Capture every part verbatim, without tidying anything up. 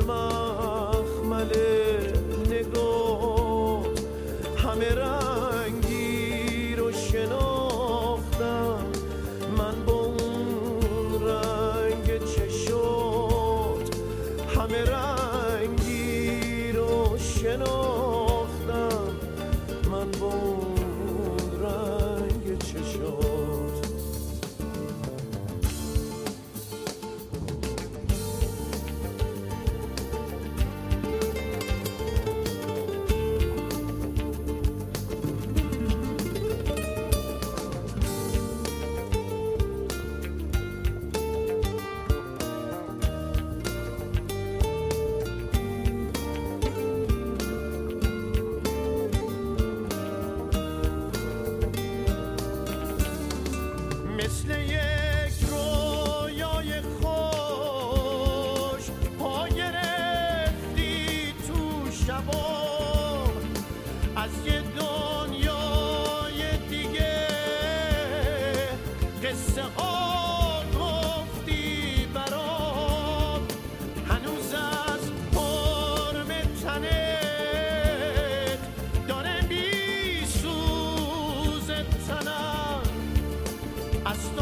مخمل نگاه همه رنگی رو شناختم، من با اون رنگ چشات همه رنگی رو شناختم، من با اون رنگ چشات. مثل یک رویای خوش پا گرفتی تو شبام، از یه دنیای دیگه قصه ها گفتی برام، هنوز از حرم تنت داره میسوز تنم، از تو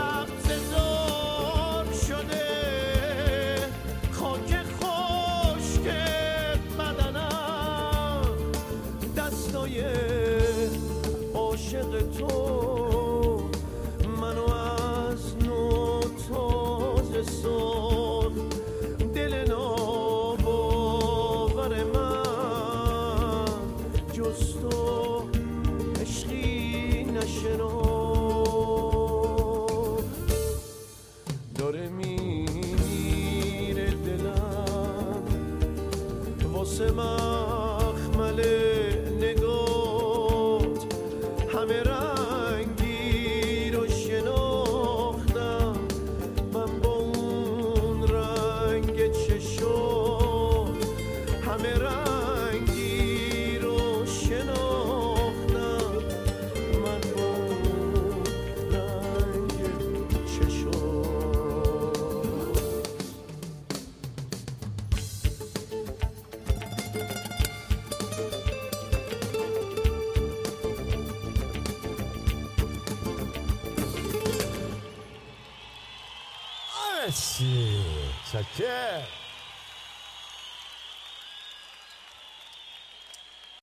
سبززار شده خاک خشک بدنم، دستای عاشق تو منو از نو تازه ساخت، دل ناباور من جز تو عشقی نشناخت. داره میره دلم واسه مخمل نگات همه رنگی رو شناختم، من با اون رنگ چشات همه رنگی رو شناختم، من با اون رنگ چشات. مرسی، چکر.